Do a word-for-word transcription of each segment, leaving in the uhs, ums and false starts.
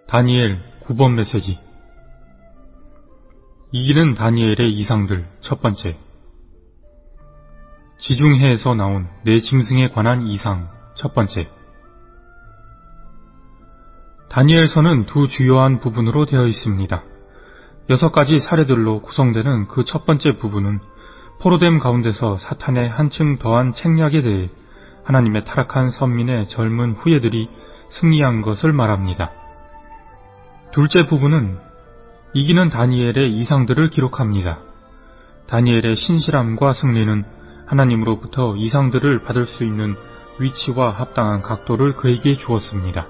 다니엘 구 번 메시지. 이기는 다니엘의 이상들 첫 번째. 지중해에서 나온 네 짐승에 관한 이상 첫 번째. 다니엘서는 두 주요한 부분으로 되어 있습니다. 여섯 가지 사례들로 구성되는 그 첫 번째 부분은 포로됨 가운데서 사탄의 한층 더한 책략에 대해 하나님의 타락한 선민의 젊은 후예들이 승리한 것을 말합니다. 둘째 부분은 이기는 다니엘의 이상들을 기록합니다. 다니엘의 신실함과 승리는 하나님으로부터 이상들을 받을 수 있는 위치와 합당한 각도를 그에게 주었습니다.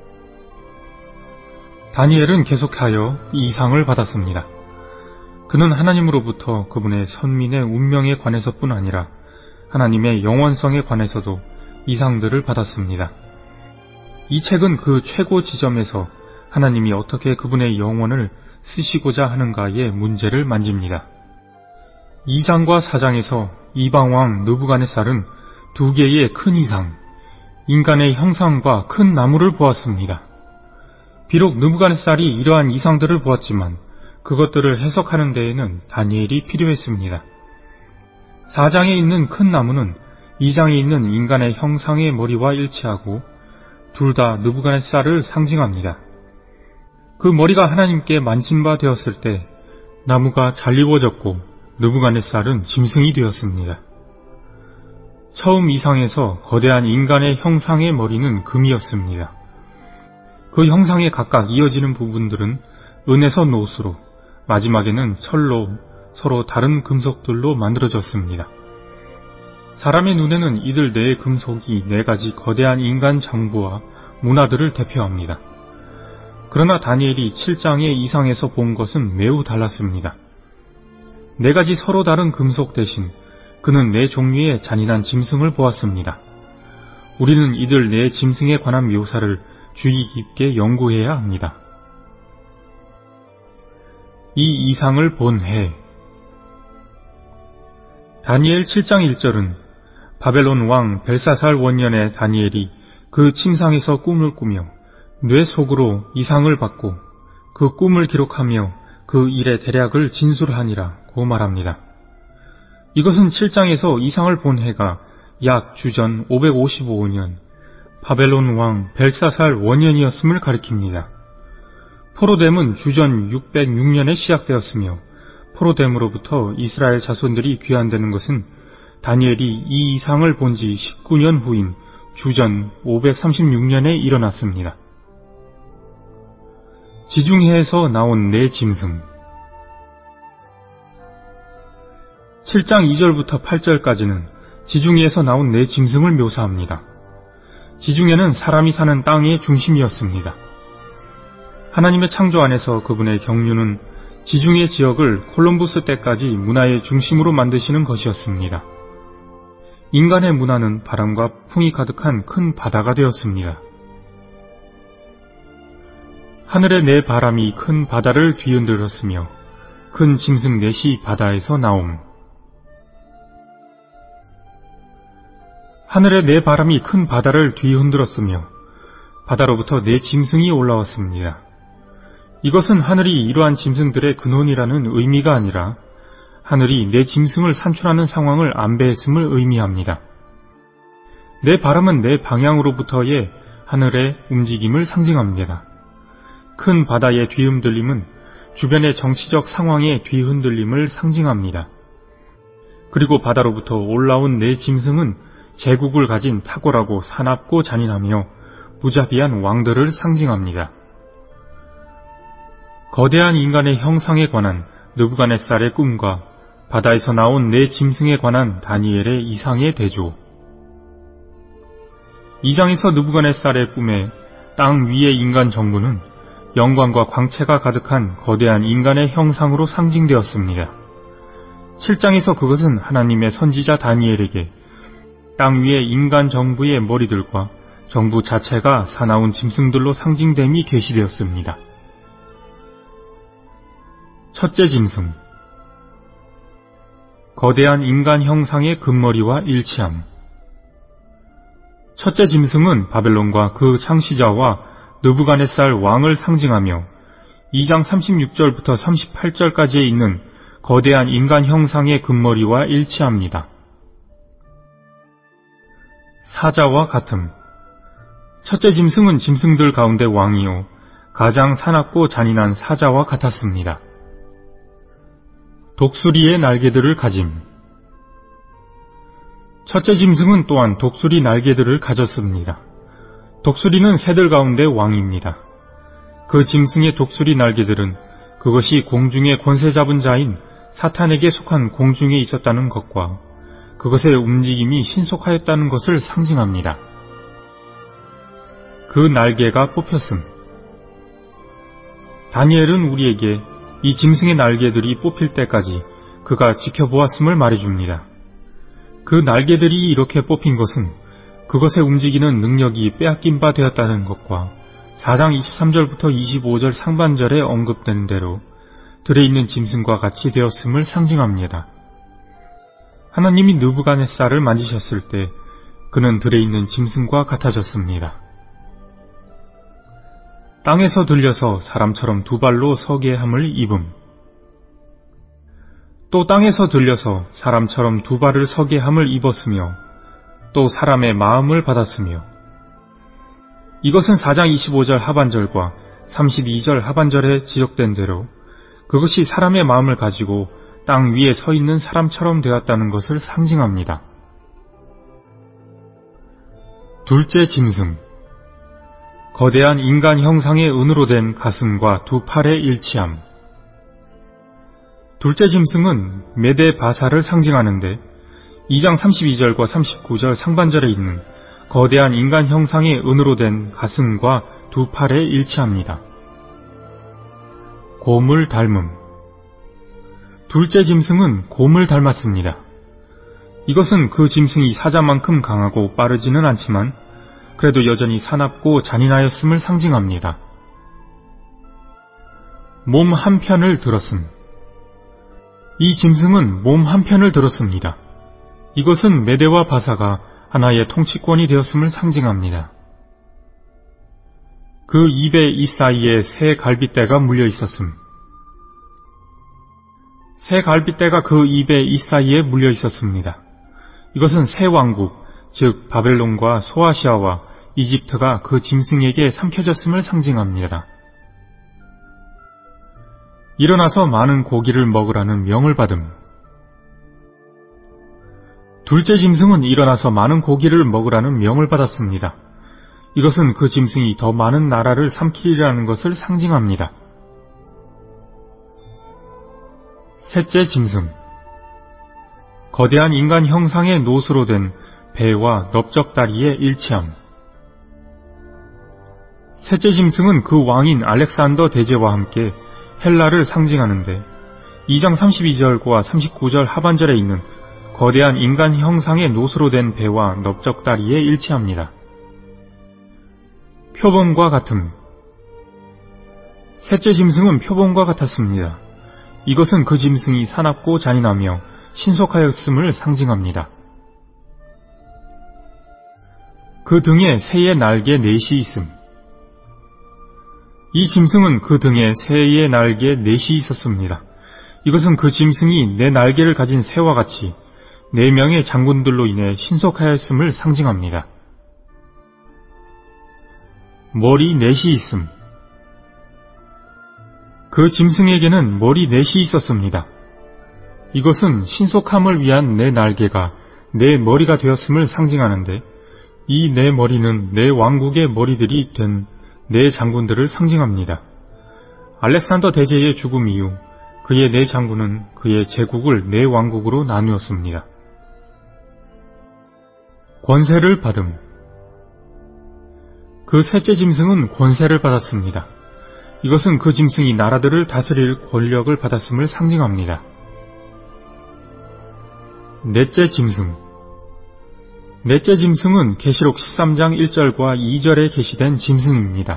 다니엘은 계속하여 이 이상을 받았습니다. 그는 하나님으로부터 그분의 선민의 운명에 관해서뿐 아니라 하나님의 영원성에 관해서도 이상들을 받았습니다. 이 책은 그 최고 지점에서 하나님이 어떻게 그분의 영혼을 쓰시고자 하는가의 문제를 만집니다. 이 장과 사 장에서 이방왕 느부갓네살은 두 개의 큰 이상, 인간의 형상과 큰 나무를 보았습니다. 비록 느부갓네살이 이러한 이상들을 보았지만 그것들을 해석하는 데에는 다니엘이 필요했습니다. 사 장에 있는 큰 나무는 이 장에 있는 인간의 형상의 머리와 일치하고 둘 다 느부갓네살을 상징합니다. 그 머리가 하나님께 만진 바 되었을 때 나무가 잘 입어졌고 느부갓네살은 짐승이 되었습니다. 처음 이상에서 거대한 인간의 형상의 머리는 금이었습니다. 그 형상에 각각 이어지는 부분들은 은에서 노수로, 마지막에는 철로 서로 다른 금속들로 만들어졌습니다. 사람의 눈에는 이들 네 금속이 네 가지 거대한 인간 정부와 문화들을 대표합니다. 그러나 다니엘이 칠 장의 이상에서 본 것은 매우 달랐습니다. 네 가지 서로 다른 금속 대신 그는 네 종류의 잔인한 짐승을 보았습니다. 우리는 이들 네 짐승에 관한 묘사를 주의 깊게 연구해야 합니다. 이 이상을 본 해. 다니엘 칠 장 일 절은 바벨론 왕 벨사살 원년에 다니엘이 그 침상에서 꿈을 꾸며 뇌 속으로 이상을 받고 그 꿈을 기록하며 그 일의 대략을 진술하니라고 말합니다. 이것은 칠 장에서 이상을 본 해가 약 주전 오백오십오 년 바벨론 왕 벨사살 원년이었음을 가리킵니다. 포로됨은 주전 육백육 년에 시작되었으며 포로됨으로부터 이스라엘 자손들이 귀환되는 것은 다니엘이 이 이상을 본 지 십구 년 후인 주전 오백삼십육 년에 일어났습니다. 지중해에서 나온 네 짐승. 칠 장 이 절부터 팔 절까지는 지중해에서 나온 네 짐승을 묘사합니다. 지중해는 사람이 사는 땅의 중심이었습니다. 하나님의 창조 안에서 그분의 경륜은 지중해 지역을 콜럼부스 때까지 문화의 중심으로 만드시는 것이었습니다. 인간의 문화는 바람과 풍이 가득한 큰 바다가 되었습니다. 하늘의 네 바람이 큰 바다를 뒤흔들었으며 큰 짐승 넷이 바다에서 나옴. 하늘의 네 바람이 큰 바다를 뒤흔들었으며 바다로부터 네 짐승이 올라왔습니다. 이것은 하늘이 이러한 짐승들의 근원이라는 의미가 아니라 하늘이 네 짐승을 산출하는 상황을 안배했음을 의미합니다. 네 바람은 네 방향으로부터의 하늘의 움직임을 상징합니다. 큰 바다의 뒤흔들림은 주변의 정치적 상황의 뒤흔들림을 상징합니다. 그리고 바다로부터 올라온 네 짐승은 제국을 가진 탁월하고 사납고 잔인하며 무자비한 왕들을 상징합니다. 거대한 인간의 형상에 관한 느부갓네살의 꿈과 바다에서 나온 네 짐승에 관한 다니엘의 이상의 대조. 이 장에서 느부갓네살의 꿈에 땅 위의 인간 정부는 영광과 광채가 가득한 거대한 인간의 형상으로 상징되었습니다. 칠 장에서 그것은 하나님의 선지자 다니엘에게 땅 위의 인간 정부의 머리들과 정부 자체가 사나운 짐승들로 상징됨이 계시되었습니다. 첫째 짐승. 거대한 인간 형상의 금머리와 일치함. 첫째 짐승은 바벨론과 그 창시자와 느부갓네살 왕을 상징하며 이 장 삼십육 절부터 삼십팔 절까지에 있는 거대한 인간 형상의 금머리와 일치합니다. 사자와 같음. 첫째 짐승은 짐승들 가운데 왕이요 가장 사납고 잔인한 사자와 같았습니다. 독수리의 날개들을 가짐. 첫째 짐승은 또한 독수리 날개들을 가졌습니다. 독수리는 새들 가운데 왕입니다. 그 짐승의 독수리 날개들은 그것이 공중의 권세 잡은 자인 사탄에게 속한 공중에 있었다는 것과 그것의 움직임이 신속하였다는 것을 상징합니다. 그 날개가 뽑혔음. 다니엘은 우리에게 이 짐승의 날개들이 뽑힐 때까지 그가 지켜보았음을 말해줍니다. 그 날개들이 이렇게 뽑힌 것은 그것의 움직이는 능력이 빼앗긴 바 되었다는 것과 사 장 이십삼 절부터 이십오 절 상반절에 언급된 대로 들에 있는 짐승과 같이 되었음을 상징합니다. 하나님이 느부갓네살을 만지셨을 때 그는 들에 있는 짐승과 같아졌습니다. 땅에서 들려서 사람처럼 두 발로 서게 함을 입음. 또 땅에서 들려서 사람처럼 두 발을 서게 함을 입었으며 또 사람의 마음을 받았으며. 이것은 사 장 이십오 절 하반절과 삼십이 절 하반절에 지적된 대로 그것이 사람의 마음을 가지고 땅 위에 서 있는 사람처럼 되었다는 것을 상징합니다. 둘째 짐승. 거대한 인간 형상의 은으로 된 가슴과 두 팔의 일치함. 둘째 짐승은 메대 바사를 상징하는데 이 장 삼십이 절과 삼십구 절 상반절에 있는 거대한 인간 형상의 은으로 된 가슴과 두 팔에 일치합니다. 곰을 닮음. 둘째 짐승은 곰을 닮았습니다. 이것은 그 짐승이 사자만큼 강하고 빠르지는 않지만 그래도 여전히 사납고 잔인하였음을 상징합니다. 몸 한편을 들었음. 이 짐승은 몸 한편을 들었습니다. 이것은 메대와 바사가 하나의 통치권이 되었음을 상징합니다. 그 입에 이 사이에 새 갈빗대가 물려 있었음. 새 갈빗대가 그 입에 이 사이에 물려 있었습니다. 이것은 새 왕국, 즉 바벨론과 소아시아와 이집트가 그 짐승에게 삼켜졌음을 상징합니다. 일어나서 많은 고기를 먹으라는 명을 받음. 둘째 짐승은 일어나서 많은 고기를 먹으라는 명을 받았습니다. 이것은 그 짐승이 더 많은 나라를 삼키리라는 것을 상징합니다. 셋째 짐승. 거대한 인간 형상의 노수로 된 배와 넓적다리의 일치함. 셋째 짐승은 그 왕인 알렉산더 대제와 함께 헬라를 상징하는데 이 장 삼십이 절과 삼십구 절 하반절에 있는 거대한 인간 형상의 노수로 된 배와 넓적다리에 일치합니다. 표범과 같음. 셋째 짐승은 표범과 같았습니다. 이것은 그 짐승이 사납고 잔인하며 신속하였음을 상징합니다. 그 등에 새의 날개 넷이 있음. 이 짐승은 그 등에 새의 날개 넷이 있었습니다. 이것은 그 짐승이 네 날개를 가진 새와 같이 네 명의 장군들로 인해 신속하였음을 상징합니다. 머리 넷이 있음. 그 짐승에게는 머리 넷이 있었습니다. 이것은 신속함을 위한 네 날개가 네 머리가 되었음을 상징하는데 이 네 머리는 네 왕국의 머리들이 된 네 장군들을 상징합니다. 알렉산더 대제의 죽음 이후 그의 네 장군은 그의 제국을 네 왕국으로 나누었습니다. 권세를 받음. 그 셋째 짐승은 권세를 받았습니다. 이것은 그 짐승이 나라들을 다스릴 권력을 받았음을 상징합니다. 넷째 짐승. 넷째 짐승은 계시록 십삼 장 일 절과 이 절에 게시된 짐승입니다.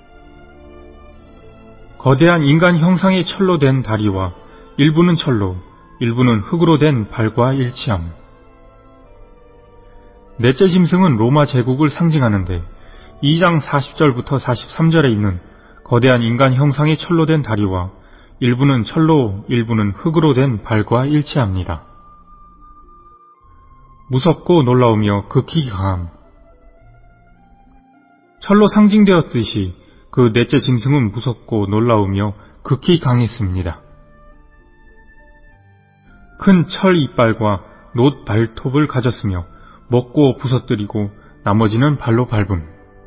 거대한 인간 형상의 철로 된 다리와 일부는 철로, 일부는 흙으로 된 발과 일치함. 넷째 짐승은 로마 제국을 상징하는데 이 장 사십 절부터 사십삼 절에 있는 거대한 인간 형상의 철로 된 다리와 일부는 철로 일부는 흙으로 된 발과 일치합니다. 무섭고 놀라우며 극히 강함. 철로 상징되었듯이 그 넷째 짐승은 무섭고 놀라우며 극히 강했습니다. 큰 철 이빨과 놋 발톱을 가졌으며 먹고 부서뜨리고 나머지는 발로 밟음.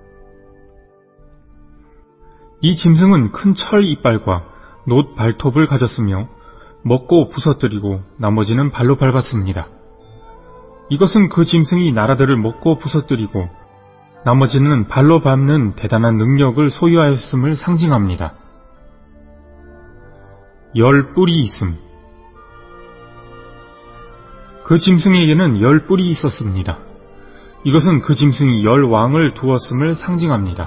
이 짐승은 큰 철 이빨과 놋 발톱을 가졌으며 먹고 부서뜨리고 나머지는 발로 밟았습니다. 이것은 그 짐승이 나라들을 먹고 부서뜨리고 나머지는 발로 밟는 대단한 능력을 소유하였음을 상징합니다. 열 뿔이 있음. 그 짐승에게는 열 뿔이 있었습니다. 이것은 그 짐승이 열 왕을 두었음을 상징합니다.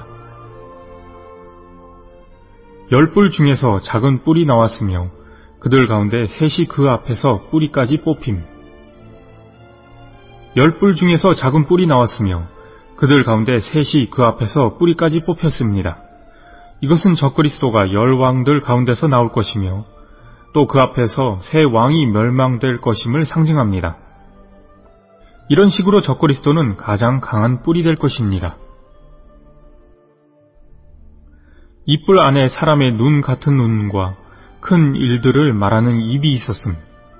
열 뿔 중에서 작은 뿔이 나왔으며 그들 가운데 셋이 그 앞에서 뿌리까지 뽑힘. 열 뿔 중에서 작은 뿔이 나왔으며 그들 가운데 셋이 그 앞에서 뿌리까지 뽑혔습니다. 이것은 적그리스도가 열 왕들 가운데서 나올 것이며 또 그 앞에서 세 왕이 멸망될 것임을 상징합니다. 이런 식으로 적그리스도는 가장 강한 뿔이 될 것입니다. 이 뿔 안에 사람의 눈 같은 눈과 큰 일들을 말하는 입이 있었음.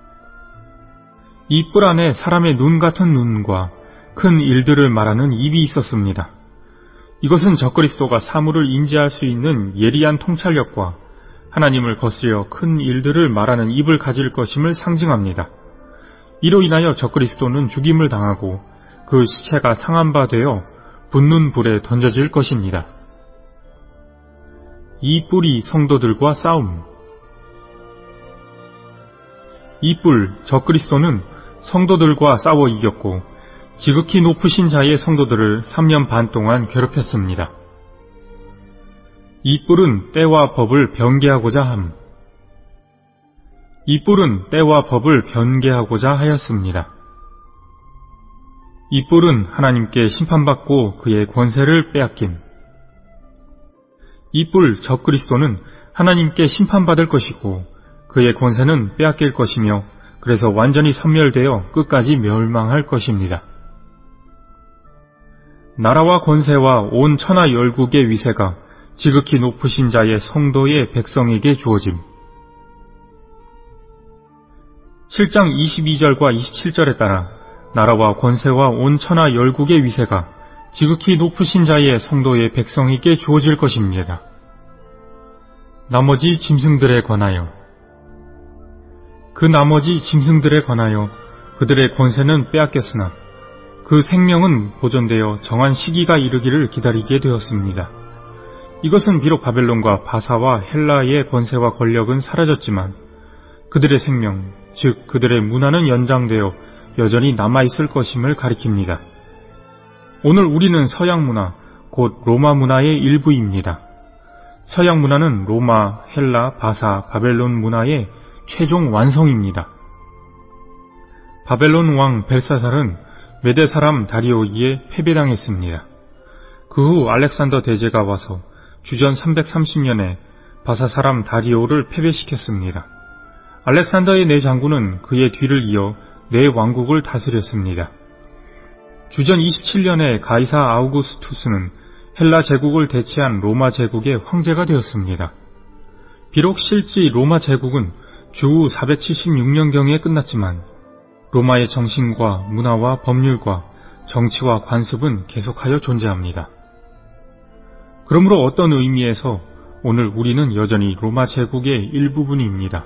이 뿔 안에 사람의 눈 같은 눈과 큰 일들을 말하는 입이 있었습니다. 이것은 적그리스도가 사물을 인지할 수 있는 예리한 통찰력과 하나님을 거스려 큰 일들을 말하는 입을 가질 것임을 상징합니다. 이로 인하여 적그리스도는 죽임을 당하고 그 시체가 상한 바 되어 붙는 불에 던져질 것입니다. 이 뿔이 성도들과 싸움. 이 뿔, 적그리스도는 성도들과 싸워 이겼고 지극히 높으신 자의 성도들을 삼 년 반 동안 괴롭혔습니다. 이 뿔은 때와 법을 변개하고자 함. 이 뿔은 때와 법을 변개하고자 하였습니다. 이 뿔은 하나님께 심판받고 그의 권세를 빼앗김. 이 뿔 적그리스도는 하나님께 심판받을 것이고 그의 권세는 빼앗길 것이며 그래서 완전히 섬멸되어 끝까지 멸망할 것입니다. 나라와 권세와 온 천하 열국의 위세가 지극히 높으신 자의 성도의 백성에게 주어짐. 칠 장 이십이 절과 이십칠 절에 따라 나라와 권세와 온 천하 열국의 위세가 지극히 높으신 자의 성도의 백성에게 주어질 것입니다. 나머지 짐승들에 관하여 그 나머지 짐승들에 관하여 그들의 권세는 빼앗겼으나 그 생명은 보존되어 정한 시기가 이르기를 기다리게 되었습니다. 이것은 비록 바벨론과 바사와 헬라의 권세와 권력은 사라졌지만 그들의 생명, 즉 그들의 문화는 연장되어 여전히 남아있을 것임을 가리킵니다. 오늘 우리는 서양 문화, 곧 로마 문화의 일부입니다. 서양 문화는 로마, 헬라, 바사, 바벨론 문화의 최종 완성입니다. 바벨론 왕 벨사살은 메대 사람 다리오이에 패배당했습니다. 그 후 알렉산더 대제가 와서 주전 삼백삼십 년에 바사 사람 다리오를 패배시켰습니다. 알렉산더의 네 장군은 그의 뒤를 이어 네 왕국을 다스렸습니다. 주전 이십칠 년에 가이사 아우구스투스는 헬라 제국을 대체한 로마 제국의 황제가 되었습니다. 비록 실제 로마 제국은 주후 사백칠십육 년경에 끝났지만 로마의 정신과 문화와 법률과 정치와 관습은 계속하여 존재합니다. 그러므로 어떤 의미에서 오늘 우리는 여전히 로마 제국의 일부분입니다.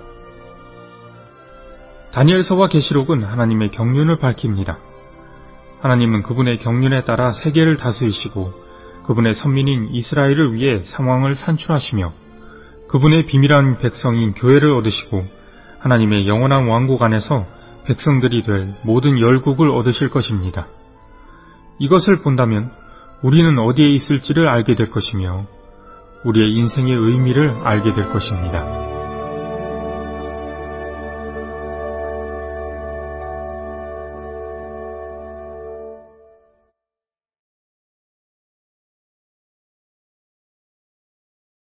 다니엘서와 계시록은 하나님의 경륜을 밝힙니다. 하나님은 그분의 경륜에 따라 세계를 다스리시고 그분의 선민인 이스라엘을 위해 상황을 산출하시며 그분의 비밀한 백성인 교회를 얻으시고 하나님의 영원한 왕국 안에서 백성들이 될 모든 열국을 얻으실 것입니다. 이것을 본다면 우리는 어디에 있을지를 알게 될 것이며 우리의 인생의 의미를 알게 될 것입니다.